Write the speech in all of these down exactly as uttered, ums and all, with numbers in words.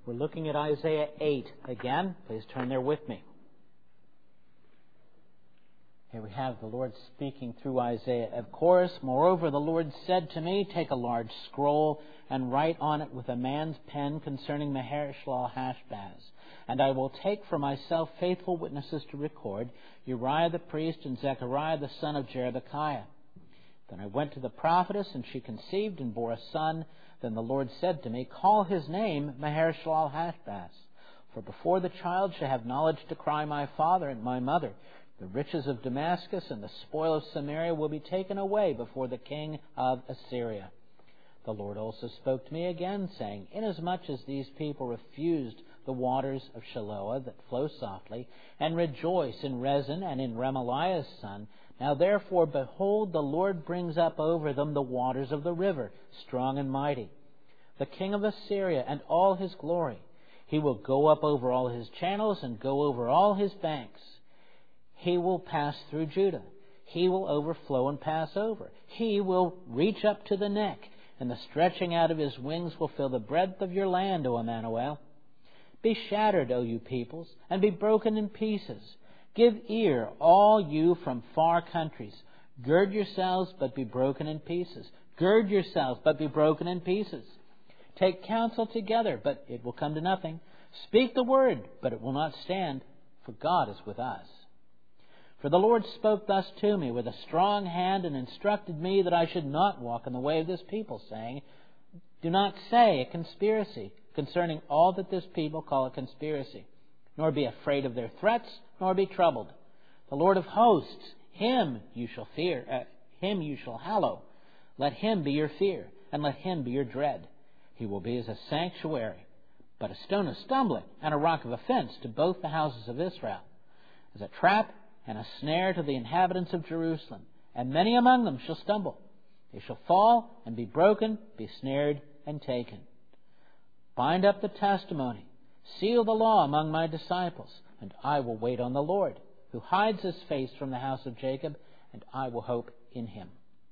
We're looking at Isaiah eight again. Please turn there with me. Here we have the Lord speaking through Isaiah. Of course, moreover, the Lord said to me, take a large scroll and write on it with a man's pen concerning Maher-shalal-Hash-Baz. And I will take for myself faithful witnesses to record, Uriah the priest and Zechariah the son of Jerebekiah. Then I went to the prophetess, and she conceived and bore a son. Then the Lord said to me, call his name Maher-shalal-Hash-Baz. For before the child shall have knowledge to cry, my father and my mother, the riches of Damascus and the spoil of Samaria will be taken away before the king of Assyria. The Lord also spoke to me again, saying, inasmuch as these people refused the waters of Shiloah that flow softly, and rejoice in Rezin and in Remaliah's son, now therefore, behold, the Lord brings up over them the waters of the river, strong and mighty, the king of Assyria and all his glory. He will go up over all his channels and go over all his banks. He will pass through Judah. He will overflow and pass over. He will reach up to the neck, and the stretching out of his wings will fill the breadth of your land, O Emmanuel. Be shattered, O you peoples, and be broken in pieces. Give ear, all you from far countries. Gird yourselves, but be broken in pieces. Gird yourselves, but be broken in pieces. Take counsel together, but it will come to nothing. Speak the word, but it will not stand, for God is with us. For the Lord spoke thus to me with a strong hand, and instructed me that I should not walk in the way of this people, saying, do not say a conspiracy concerning all that this people call a conspiracy, nor be afraid of their threats, nor be troubled. The Lord of hosts, him you shall fear, uh, him you shall hallow. Let him be your fear, and let him be your dread. He will be as a sanctuary, but a stone of stumbling and a rock of offense to both the houses of Israel, as a trap and a snare to the inhabitants of Jerusalem. And many among them shall stumble. They shall fall and be broken, be snared and taken. Bind up the testimony, seal the law among my disciples, and I will wait on the Lord, who hides his face from the house of Jacob, and I will hope in him.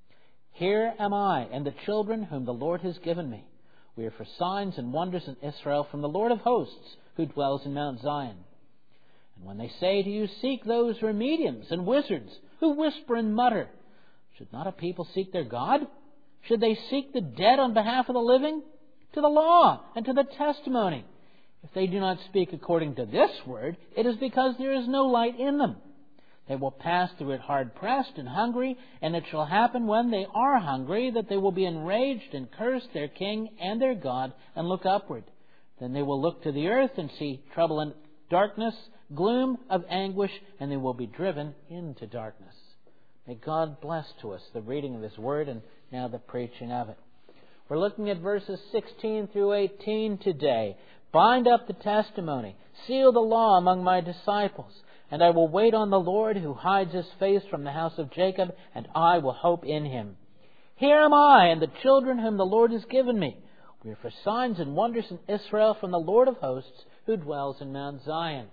Here am I and the children whom the Lord has given me. We are for signs and wonders in Israel from the Lord of hosts, who dwells in Mount Zion. And when they say to you, seek those who are mediums and wizards, who whisper and mutter, should not a people seek their God? Should they seek the dead on behalf of the living? To the law and to the testimony. If they do not speak according to this word, it is because there is no light in them. They will pass through it hard-pressed and hungry, and it shall happen when they are hungry that they will be enraged and curse their king and their God and look upward. Then they will look to the earth and see trouble and darkness, gloom of anguish, and they will be driven into darkness. May God bless to us the reading of his word and now the preaching of it. We're looking at verses sixteen through eighteen today. Bind up the testimony, seal the law among my disciples, and I will wait on the Lord, who hides his face from the house of Jacob, and I will hope in him. Here am I and the children whom the Lord has given me. We are for signs and wonders in Israel from the Lord of hosts, who dwells in Mount Zion.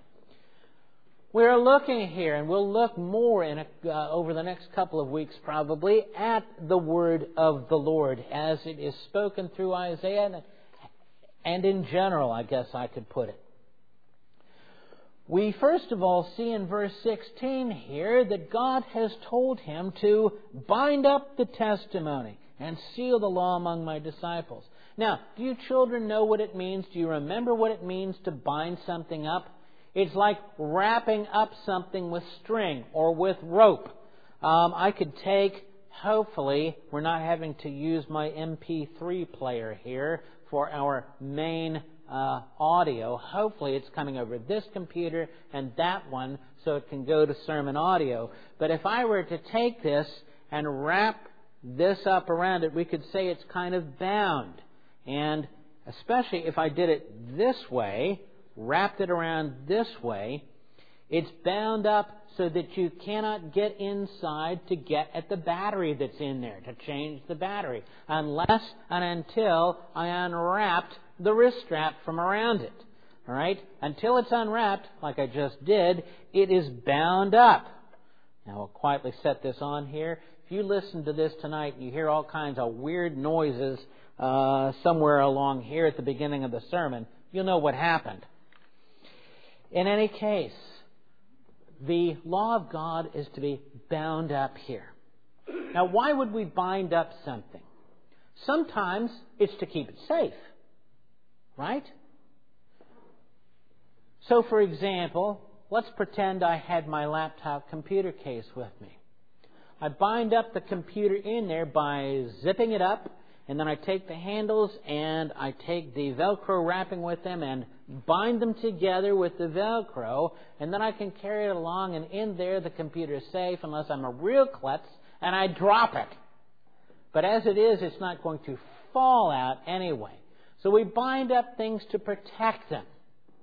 We're looking here, and we'll look more in a, uh, over the next couple of weeks probably, at the word of the Lord as it is spoken through Isaiah, and, and in general, I guess I could put it. We first of all see in verse sixteen here that God has told him to bind up the testimony and seal the law among my disciples. Now, do you children know what it means? Do you remember what it means to bind something up? It's like wrapping up something with string or with rope. Um, I could take, hopefully, we're not having to use my M P three player here for our main uh, audio. Hopefully it's coming over this computer and that one so it can go to sermon audio. But if I were to take this and wrap this up around it, we could say it's kind of bound. And especially if I did it this way, wrapped it around this way, it's bound up so that you cannot get inside to get at the battery that's in there, to change the battery, unless and until I unwrapped the wrist strap from around it. All right? Until it's unwrapped, like I just did, it is bound up. Now, I'll quietly set this on here. If If you listen to this tonight and you hear all kinds of weird noises uh, somewhere along here at the beginning of the sermon, you'll know what happened. In any case, the law of God is to be bound up here. Now, why would we bind up something? Sometimes it's to keep it safe, right? So, for example, let's pretend I had my laptop computer case with me. I bind up the computer in there by zipping it up, and then I take the handles and I take the Velcro wrapping with them and bind them together with the Velcro, and then I can carry it along, and in there the computer is safe unless I'm a real klutz and I drop it. But as it is, it's not going to fall out anyway. So we bind up things to protect them.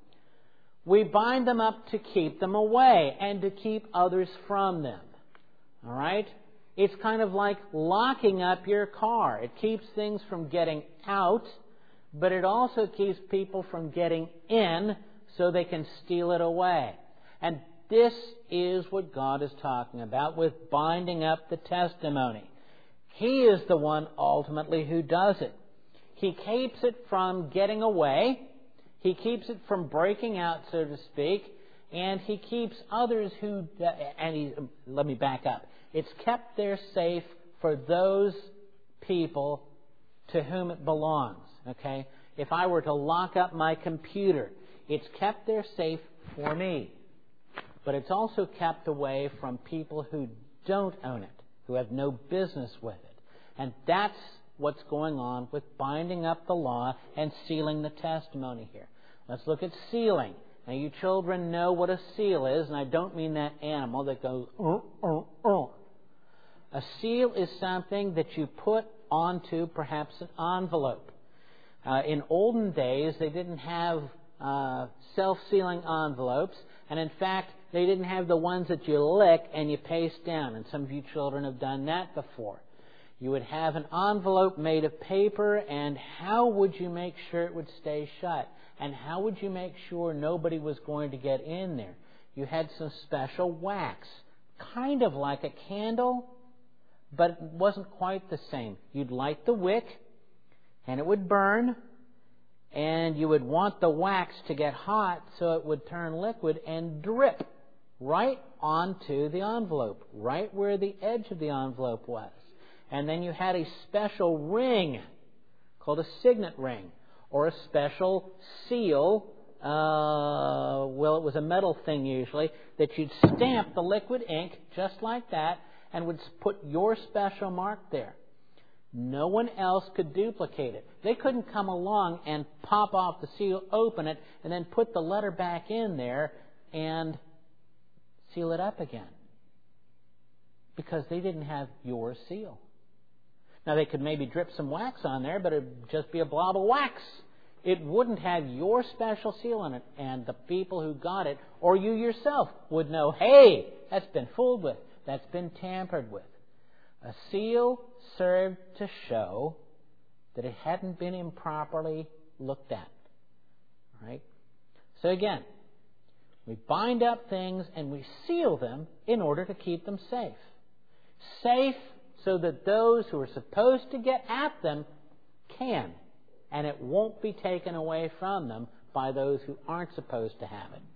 We bind them up to keep them away and to keep others from them. All right? It's kind of like locking up your car. It keeps things from getting out, but it also keeps people from getting in so they can steal it away. And this is what God is talking about with binding up the testimony. He is the one ultimately who does it. He keeps it from getting away. He keeps it from breaking out, so to speak. And He keeps others who... And he, let me back up. It's kept there safe for those people to whom it belongs. Okay? If I were to lock up my computer, it's kept there safe for me. But it's also kept away from people who don't own it, who have no business with it. And that's what's going on with binding up the law and sealing the testimony here. Let's look at sealing. Now, you children know what a seal is, and I don't mean that animal that goes, oh, oh, oh. A seal is something that you put onto perhaps an envelope. Uh, in olden days, they didn't have uh, self-sealing envelopes, and in fact, they didn't have the ones that you lick and you paste down, and some of you children have done that before. You would have an envelope made of paper, and how would you make sure it would stay shut? And how would you make sure nobody was going to get in there? You had some special wax, kind of like a candle, but it wasn't quite the same. You'd light the wick, and it would burn, and you would want the wax to get hot so it would turn liquid and drip right onto the envelope, right where the edge of the envelope was. And then you had a special ring called a signet ring, or a special seal, uh, well, it was a metal thing usually, that you'd stamp the liquid ink just like that and would put your special mark there. No one else could duplicate it. They couldn't come along and pop off the seal, open it, and then put the letter back in there and seal it up again, because they didn't have your seal. Now, they could maybe drip some wax on there, but it would just be a blob of wax. It wouldn't have your special seal on it, and the people who got it, or you yourself, would know, hey, that's been fooled with, that's been tampered with. A seal served to show that it hadn't been improperly looked at. Right? So again, we bind up things and we seal them in order to keep them safe. Safe so that those who are supposed to get at them can, and it won't be taken away from them by those who aren't supposed to have it.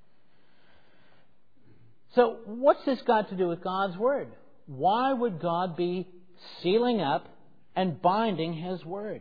So what's this got to do with God's Word? Why would God be sealing up and binding His Word?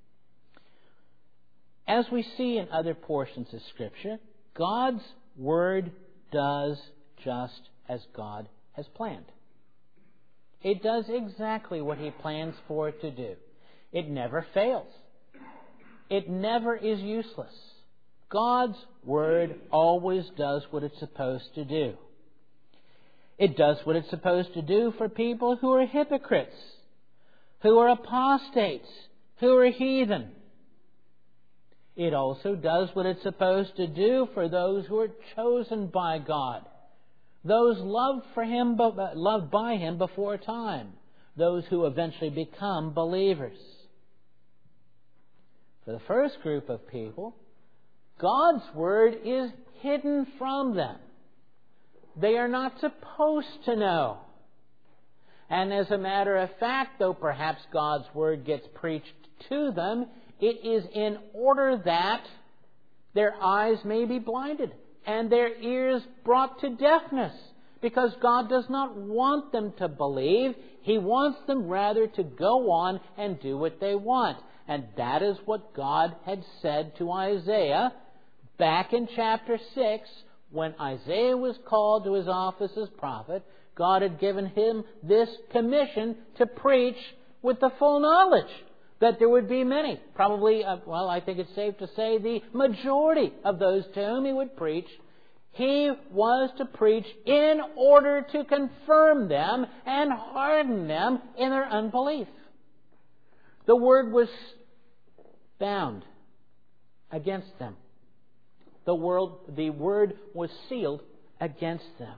As we see in other portions of Scripture, God's Word does just as God has planned. It does exactly what He plans for it to do. It never fails. It never is useless. God's Word always does what it's supposed to do. It does what it's supposed to do for people who are hypocrites, who are apostates, who are heathen. It also does what it's supposed to do for those who are chosen by God, those loved for Him, loved by Him before time, those who eventually become believers. For the first group of people, God's Word is hidden from them. They are not supposed to know. And as a matter of fact, though perhaps God's Word gets preached to them, it is in order that their eyes may be blinded and their ears brought to deafness. Because God does not want them to believe. He wants them rather to go on and do what they want. And that is what God had said to Isaiah back in chapter six. When Isaiah was called to his office as prophet, God had given him this commission to preach with the full knowledge that there would be many. Probably, uh, well, I think it's safe to say the majority of those to whom he would preach. He was to preach in order to confirm them and harden them in their unbelief. The word was bound against them. The, world, the word was sealed against them.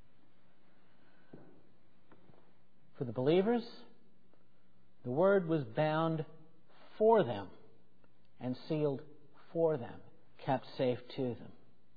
For the believers, the word was bound for them and sealed for them, kept safe to them.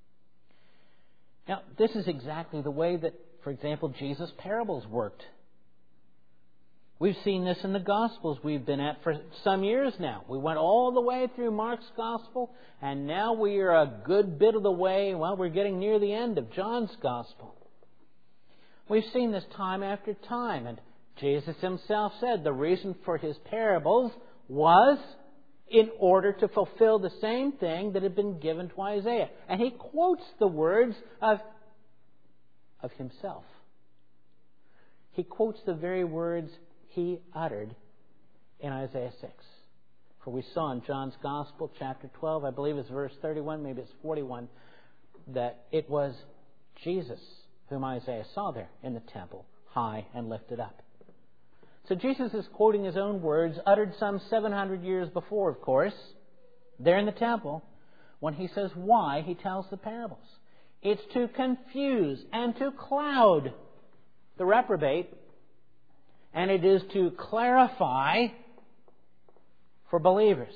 Now, this is exactly the way that, for example, Jesus' parables worked. We've seen this in the Gospels we've been at for some years now. We went all the way through Mark's Gospel, and now we are a good bit of the way, well, we're getting near the end of John's Gospel. We've seen this time after time, and Jesus himself said the reason for his parables was in order to fulfill the same thing that had been given to Isaiah. And he quotes the words of, of himself. He quotes the very words he uttered in Isaiah six. For we saw in John's Gospel, chapter twelve, I believe it's verse thirty-one, maybe it's forty-one, that it was Jesus whom Isaiah saw there in the temple, high and lifted up. So Jesus is quoting his own words, uttered some seven hundred years before, of course, there in the temple. When he says why, he tells the parables. It's to confuse and to cloud the reprobate, and it is to clarify for believers.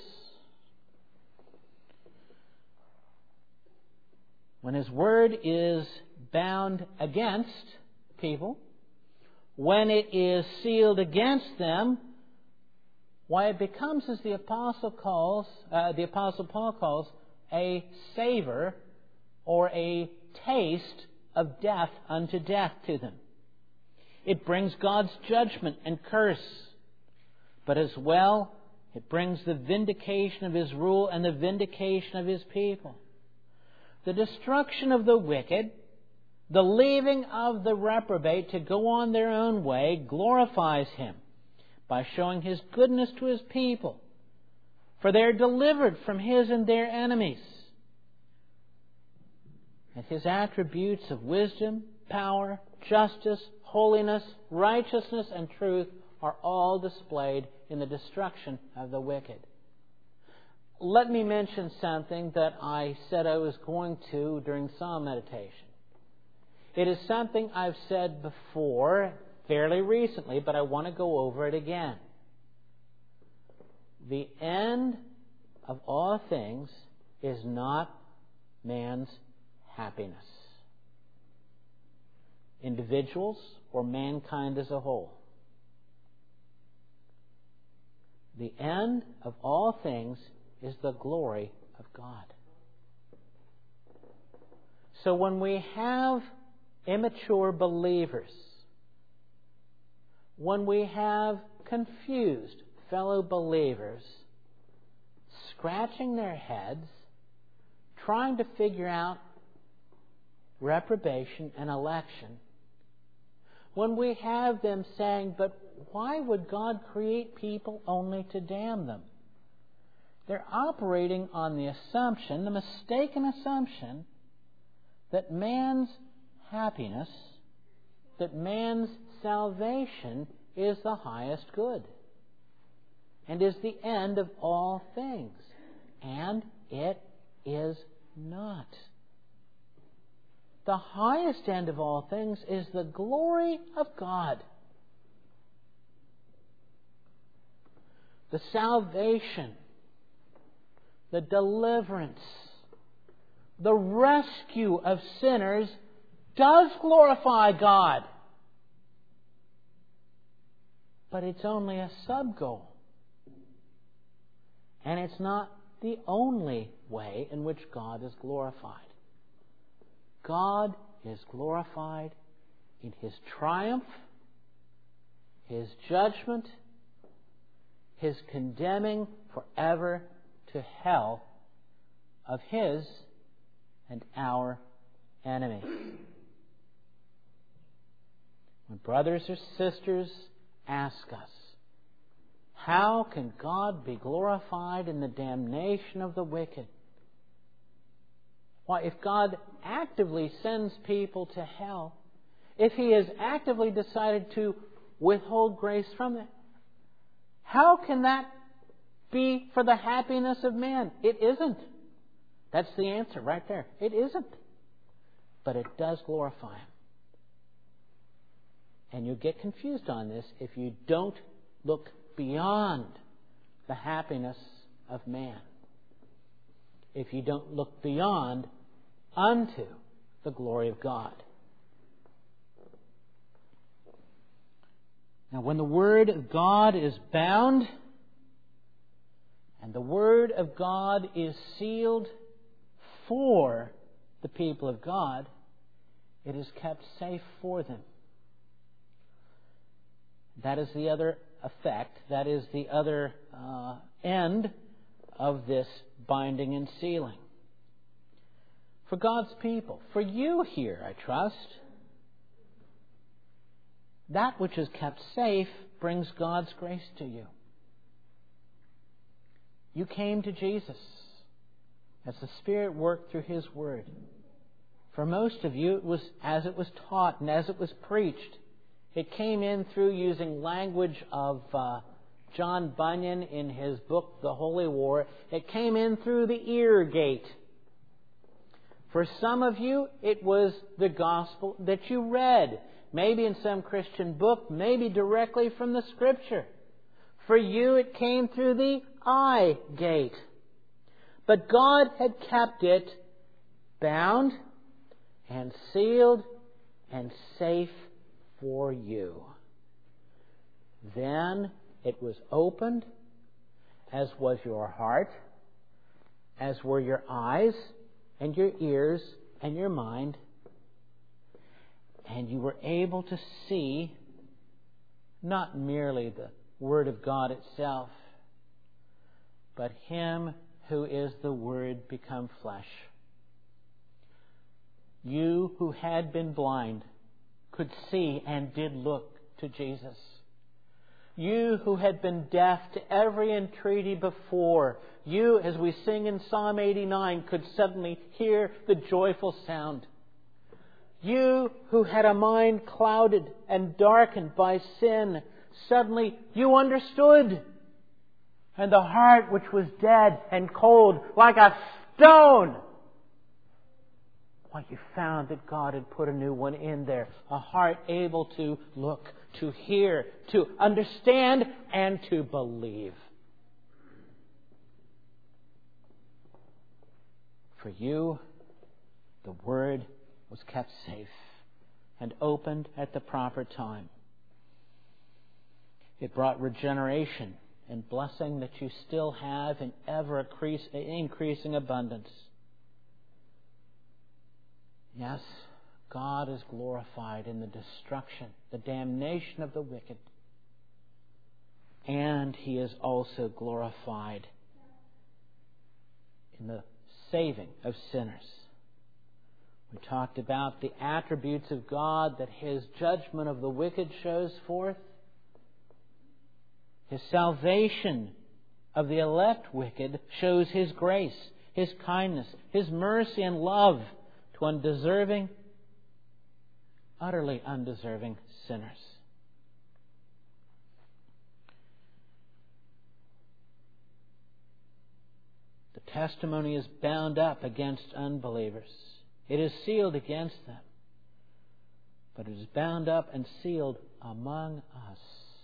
When his word is bound against people, when it is sealed against them, why it becomes, as the apostle calls, uh, the apostle Paul calls, a savor or a taste of death unto death to them. It brings God's judgment and curse, but as well it brings the vindication of his rule and the vindication of his people. The destruction of the wicked, the leaving of the reprobate to go on their own way, glorifies him by showing his goodness to his people, for they are delivered from his and their enemies. And his attributes of wisdom, power, justice, holiness, righteousness, and truth are all displayed in the destruction of the wicked. Let me mention something that I said I was going to during Psalm meditation. It is something I've said before, fairly recently, but I want to go over it again. The end of all things is not man's happiness. Individuals or mankind as a whole. The end of all things is the glory of God. So when we have immature believers, when we have confused fellow believers scratching their heads, trying to figure out reprobation and election, when we have them saying, but why would God create people only to damn them? They're operating on the assumption, the mistaken assumption, that man's happiness, that man's salvation is the highest good and is the end of all things. And it is not. The highest end of all things is the glory of God. The salvation, the deliverance, the rescue of sinners does glorify God. But it's only a sub-goal. And it's not the only way in which God is glorified. God is glorified in His triumph, His judgment, His condemning forever to hell of His and our enemy. When brothers or sisters ask us, how can God be glorified in the damnation of the wicked? Why, if God actively sends people to hell, if He has actively decided to withhold grace from them, how can that be for the happiness of man? It isn't. That's the answer right there. It isn't. But it does glorify Him. And you'll get confused on this if you don't look beyond the happiness of man. If you don't look beyond unto the glory of God. Now, when the Word of God is bound and the Word of God is sealed for the people of God, it is kept safe for them. That is the other effect, that is the other uh, end of this binding and sealing. For God's people, for you here, I trust, that which is kept safe brings God's grace to you. You came to Jesus as the Spirit worked through His Word. For most of you, it was as it was taught and as it was preached. It came in through using language of uh, John Bunyan in his book, The Holy War. It came in through the ear gate. For some of you, it was the gospel that you read. Maybe in some Christian book, maybe directly from the Scripture. For you, it came through the eye gate. But God had kept it bound and sealed and safe for you. Then it was opened, as was your heart, as were your eyes and your ears and your mind, and you were able to see not merely the Word of God itself, but Him who is the Word become flesh. You who had been blind could see and did look to Jesus. You who had been deaf to every entreaty before, you, as we sing in Psalm eighty-nine, could suddenly hear the joyful sound. You who had a mind clouded and darkened by sin, suddenly you understood. And the heart which was dead and cold like a stone, well, you found that God had put a new one in there. A heart able to look, to hear, to understand, and to believe. For you, the Word was kept safe and opened at the proper time. It brought regeneration and blessing that you still have in ever increasing abundance. Yes, God is glorified in the destruction, the damnation of the wicked. And He is also glorified in the saving of sinners. We talked about the attributes of God that His judgment of the wicked shows forth. His salvation of the elect wicked shows His grace, His kindness, His mercy and love to undeserving, utterly undeserving sinners. The testimony is bound up against unbelievers. It is sealed against them. But it is bound up and sealed among us.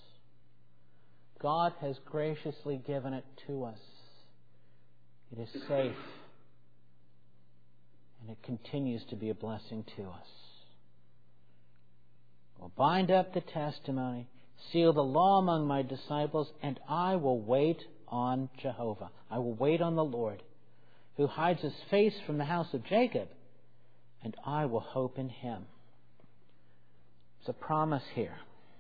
God has graciously given it to us. It is safe. And it continues to be a blessing to us. We'll bind up the testimony, seal the law among my disciples, and I will wait on Jehovah. I will wait on the Lord, who hides his face from the house of Jacob, and I will hope in him. There's a promise here.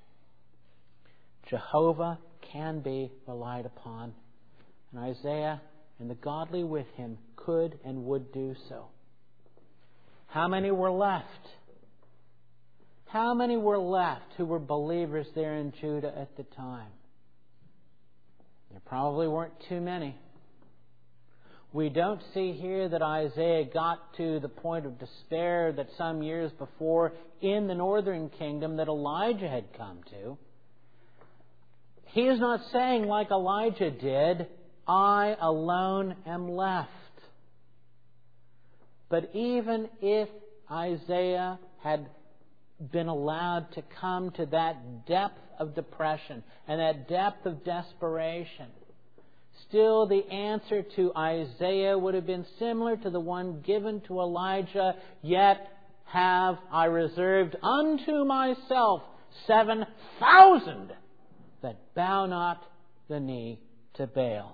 Jehovah can be relied upon, and Isaiah and the godly with him could and would do so. How many were left? How many were left who were believers there in Judah at the time? There probably weren't too many. We don't see here that Isaiah got to the point of despair that some years before in the northern kingdom that Elijah had come to. He is not saying like Elijah did, I alone am left. But even if Isaiah had been allowed to come to that depth of depression and that depth of desperation, still the answer to Isaiah would have been similar to the one given to Elijah, yet have I reserved unto myself seven thousand that bow not the knee to Baal.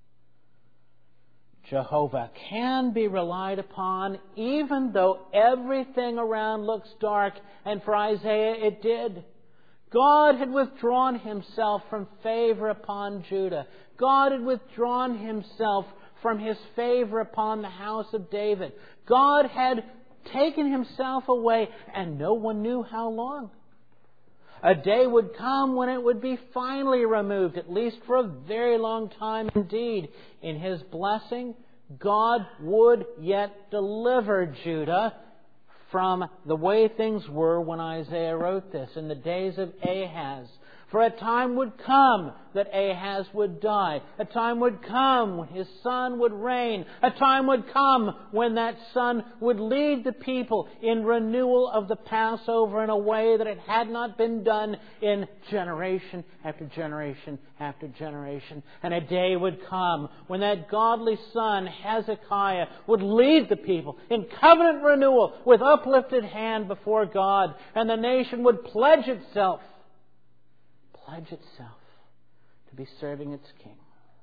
Jehovah can be relied upon even though everything around looks dark, and for Isaiah it did. God had withdrawn himself from favor upon Judah. God had withdrawn himself from his favor upon the house of David. God had taken himself away, and no one knew how long. A day would come when it would be finally removed, at least for a very long time indeed. In his blessing, God would yet deliver Judah from the way things were when Isaiah wrote this, in the days of Ahaz. For a time would come that Ahaz would die. A time would come when his son would reign. A time would come when that son would lead the people in renewal of the Passover in a way that it had not been done in generation after generation after generation. And a day would come when that godly son, Hezekiah, would lead the people in covenant renewal with uplifted hand before God. And the nation would pledge itself pledge itself to be serving its king.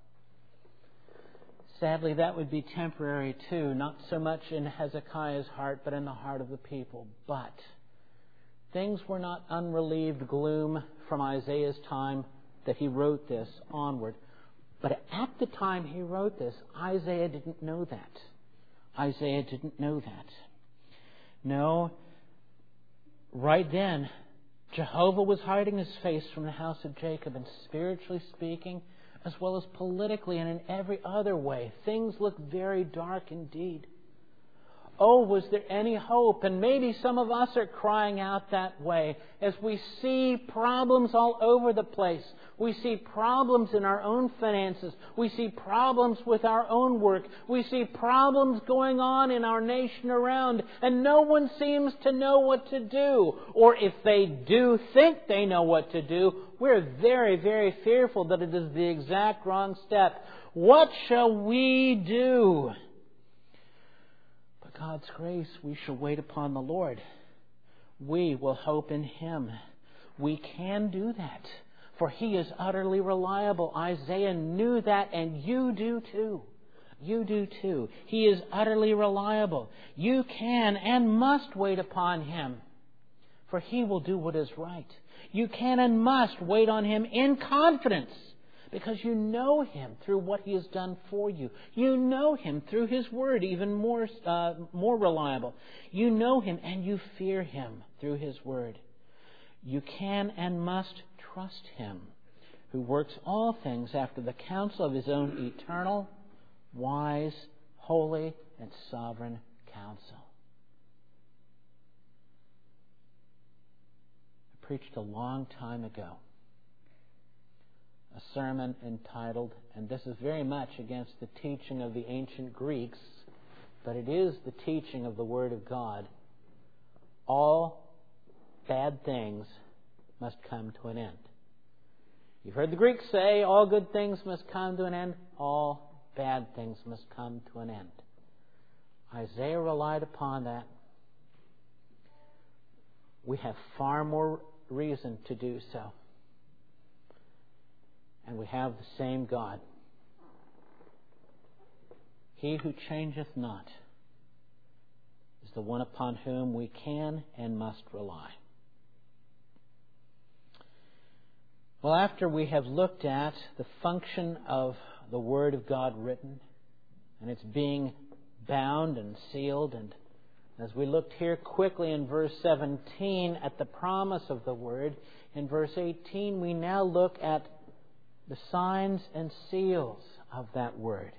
Sadly, that would be temporary too, not so much in Hezekiah's heart, but in the heart of the people. But things were not unrelieved gloom from Isaiah's time that he wrote this onward. But at the time he wrote this, Isaiah didn't know that. Isaiah didn't know that. No, right then, Jehovah was hiding his face from the house of Jacob, and spiritually speaking, as well as politically and in every other way, things looked very dark indeed. Oh, was there any hope? And maybe some of us are crying out that way as we see problems all over the place. We see problems in our own finances. We see problems with our own work. We see problems going on in our nation around, and no one seems to know what to do. Or if they do think they know what to do, we're very, very fearful that it is the exact wrong step. What shall we do? God's grace, we shall wait upon the Lord. We will hope in Him. We can do that, for He is utterly reliable. Isaiah knew that, and you do too. You do too. He is utterly reliable. You can and must wait upon Him, for He will do what is right. You can and must wait on Him in confidence, because you know Him through what He has done for you. You know Him through His Word, even more, uh, more reliable. You know Him and you fear Him through His Word. You can and must trust Him, who works all things after the counsel of His own eternal, wise, holy, and sovereign counsel. I preached a long time ago a sermon entitled, and this is very much against the teaching of the ancient Greeks, but it is the teaching of the Word of God. All bad things must come to an end. You've heard the Greeks say, all good things must come to an end. All bad things must come to an end. Isaiah relied upon that. We have far more reason to do so. And we have the same God. He who changeth not is the one upon whom we can and must rely. Well, after we have looked at the function of the Word of God written, and it's being bound and sealed, and as we looked here quickly in verse seventeen at the promise of the Word, in verse eighteen we now look at the signs and seals of that Word.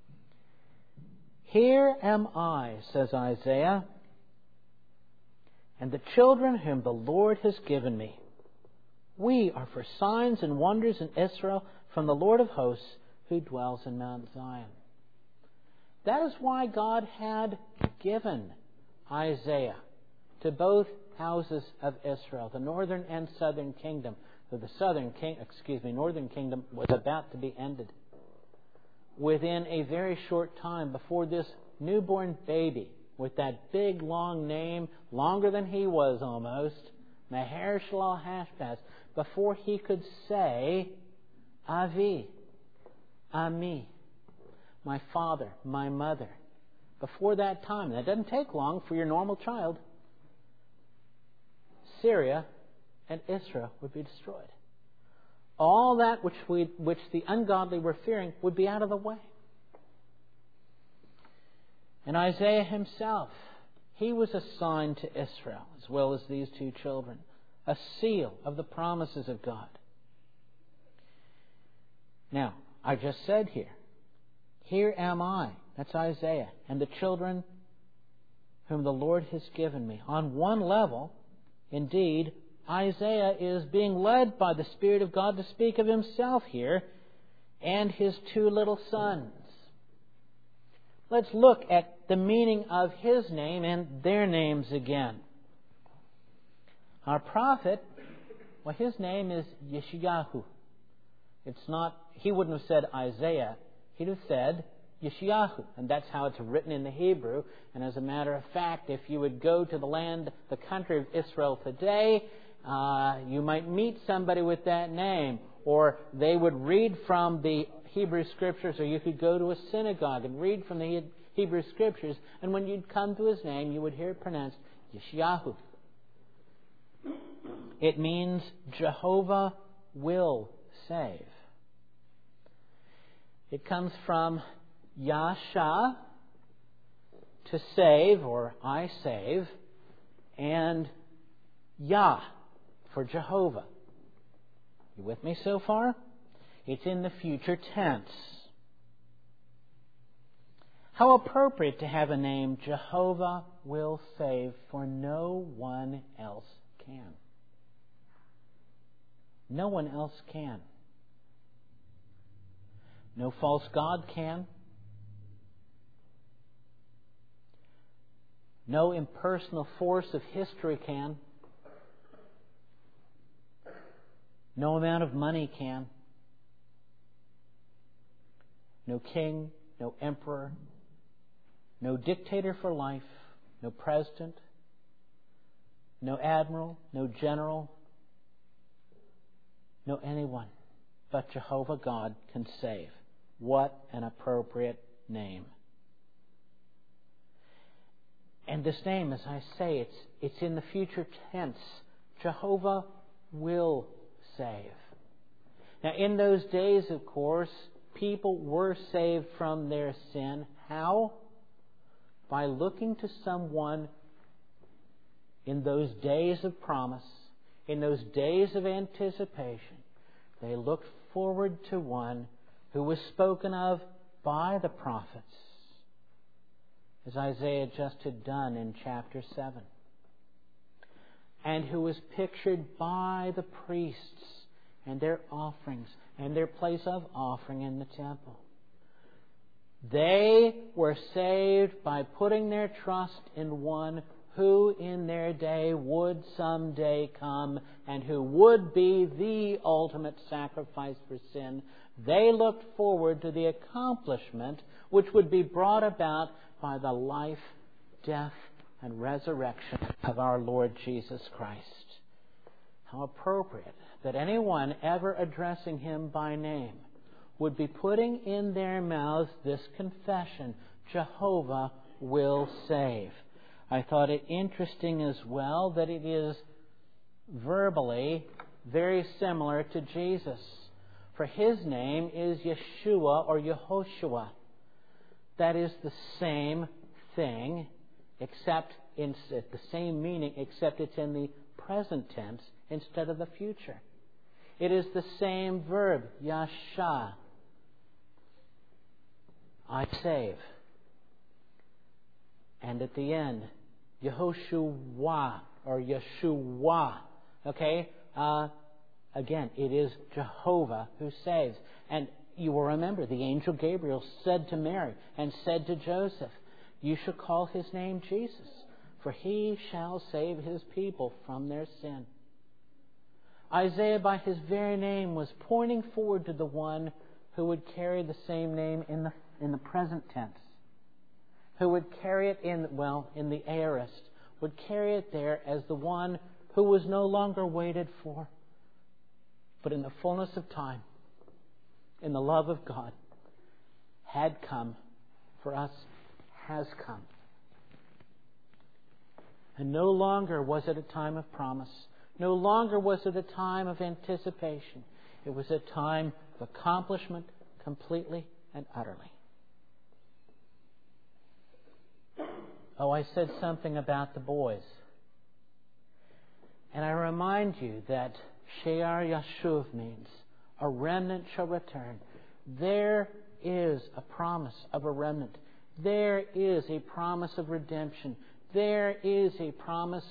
Here am I, says Isaiah, and the children whom the Lord has given me. We are for signs and wonders in Israel from the Lord of hosts who dwells in Mount Zion. That is why God had given Isaiah to both houses of Israel, the northern and southern kingdom. So the southern king, excuse me, northern kingdom was about to be ended within a very short time before this newborn baby with that big long name, longer than he was almost, Maher-shalal-Hash-baz, before he could say, Avi, Ami, my father, my mother. Before that time, and that doesn't take long for your normal child, Syria and Israel would be destroyed. All that which we, which the ungodly were fearing would be out of the way. And Isaiah himself, he was assigned to Israel, as well as these two children, a seal of the promises of God. Now, I just said here, here am I, that's Isaiah, and the children whom the Lord has given me. On one level, indeed, Isaiah is being led by the Spirit of God to speak of himself here and his two little sons. Let's look at the meaning of his name and their names again. Our prophet, well, his name is Yeshayahu. It's not, he wouldn't have said Isaiah. He'd have said Yeshayahu. And that's how it's written in the Hebrew. And as a matter of fact, if you would go to the land, the country of Israel today, uh, you might meet somebody with that name. Or they would read from the Hebrew Scriptures, or you could go to a synagogue and read from the Hebrew Scriptures. And when you'd come to his name, you would hear it pronounced Yeshayahu. It means Jehovah will save. It comes from Yasha, to save, or I save, and Yah, for Jehovah. You with me so far? It's in the future tense. How appropriate to have a name, Jehovah will save, for no one else can. No one else can. No false god can. No impersonal force of history can. No amount of money can. No king, no emperor, no dictator for life, no president, no admiral, no general, no anyone but Jehovah God can save. What an appropriate name. And this name, as I say, it's, it's in the future tense. Jehovah will save. Now, in those days, of course, people were saved from their sin. How? By looking to someone in those days of promise, in those days of anticipation. They looked forward to one who was spoken of by the prophets, as Isaiah just had done in chapter seven, and who was pictured by the priests and their offerings and their place of offering in the temple. They were saved by putting their trust in one who in their day would someday come and who would be the ultimate sacrifice for sin. They looked forward to the accomplishment which would be brought about by the life, death, and resurrection of our Lord Jesus Christ. How appropriate that anyone ever addressing him by name would be putting in their mouths this confession, Jehovah will save. I thought it interesting as well that it is verbally very similar to Jesus. For his name is Yeshua or Yehoshua. That is the same thing, except in the same meaning, except it's in the present tense instead of the future. It is the same verb, Yasha. I save. And at the end, Yehoshua or Yeshua. Okay? Uh, again, it is Jehovah who saves. And you will remember the angel Gabriel said to Mary and said to Joseph, you shall call his name Jesus, for he shall save his people from their sin. Isaiah, by his very name, was pointing forward to the one who would carry the same name in the in the present tense, who would carry it in, well, in the aorist, would carry it there as the one who was no longer waited for, but in the fullness of time, in the love of God, had come for us, has come. And no longer was it a time of promise. No longer was it a time of anticipation. It was a time of accomplishment completely and utterly. Oh, I said something about the boys. And I remind you that She'ar Yashuv means a remnant shall return. There is a promise of a remnant. There is a promise of redemption. There is a promise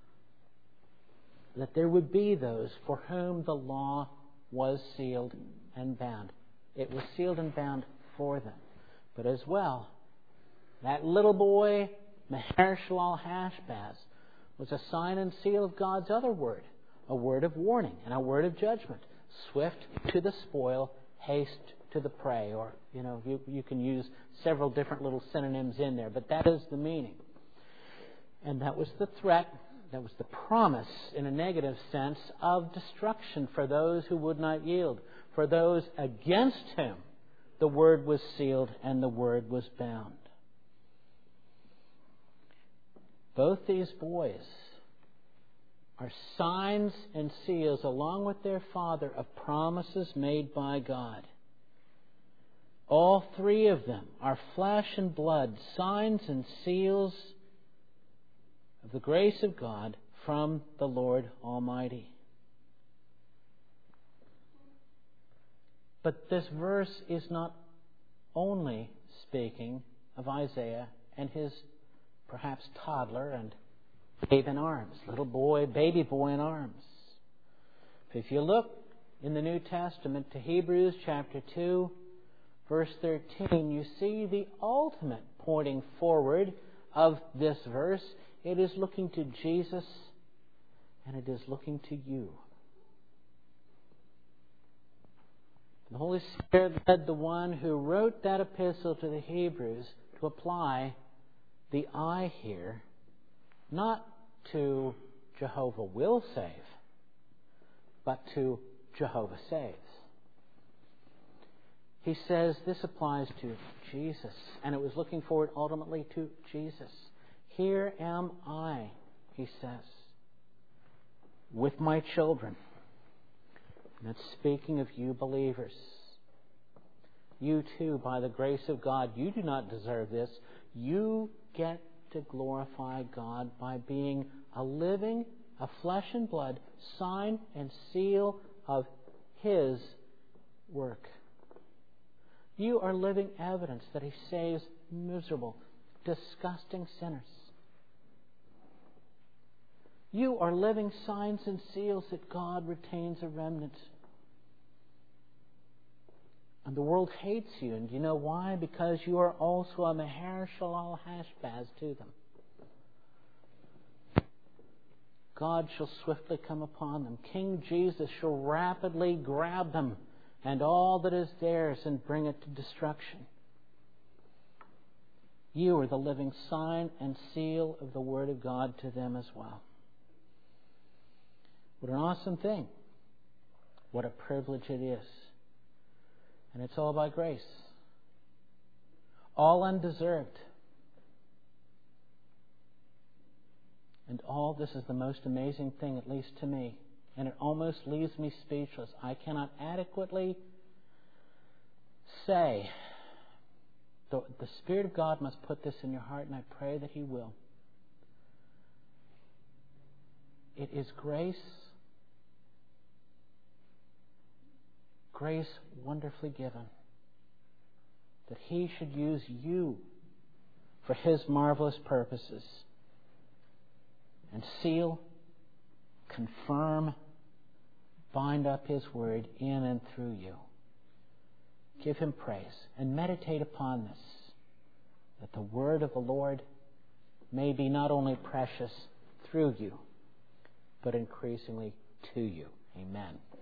that there would be those for whom the law was sealed and bound. It was sealed and bound for them. But as well, that little boy, Maher-shalal-Hash-Baz, was a sign and seal of God's other word, a word of warning and a word of judgment. Swift to the spoil, haste to the prey. Or, you know, you, you can use several different little synonyms in there, but that is the meaning. And that was the threat, that was the promise, in a negative sense, of destruction for those who would not yield, for those against whom the word was sealed and the word was bound. Both these boys are signs and seals, along with their father, of promises made by God. All three of them are flesh and blood, signs and seals of the grace of God from the Lord Almighty. But this verse is not only speaking of Isaiah and his perhaps toddler and babe in arms, little boy, baby boy in arms. If you look in the New Testament to Hebrews chapter two, verse thirteen, you see the ultimate pointing forward of this verse. It is looking to Jesus, and it is looking to you. The Holy Spirit led the one who wrote that epistle to the Hebrews to apply the I here, not to Jehovah will save, but to Jehovah saves. He says this applies to Jesus, and it was looking forward ultimately to Jesus. Here am I, he says, with my children. And that's speaking of you believers. You too, by the grace of God, you do not deserve this. You get to glorify God by being a living, a flesh and blood sign and seal of His work. You are living evidence that He saves miserable, disgusting sinners. You are living signs and seals that God retains a remnant. And the world hates you. And you know why? Because you are also a Maher-shalal-Hash-Baz to them. God shall swiftly come upon them. King Jesus shall rapidly grab them and all that is theirs and bring it to destruction. You are the living sign and seal of the Word of God to them as well. What an awesome thing. What a privilege it is. And it's all by grace. All undeserved. And all this is the most amazing thing, at least to me. And it almost leaves me speechless. I cannot adequately say. The, the Spirit of God must put this in your heart, and I pray that He will. It is grace, grace wonderfully given, that He should use you for His marvelous purposes and seal, confirm, bind up His Word in and through you. Give Him praise and meditate upon this, that the Word of the Lord may be not only precious through you, but increasingly to you. Amen.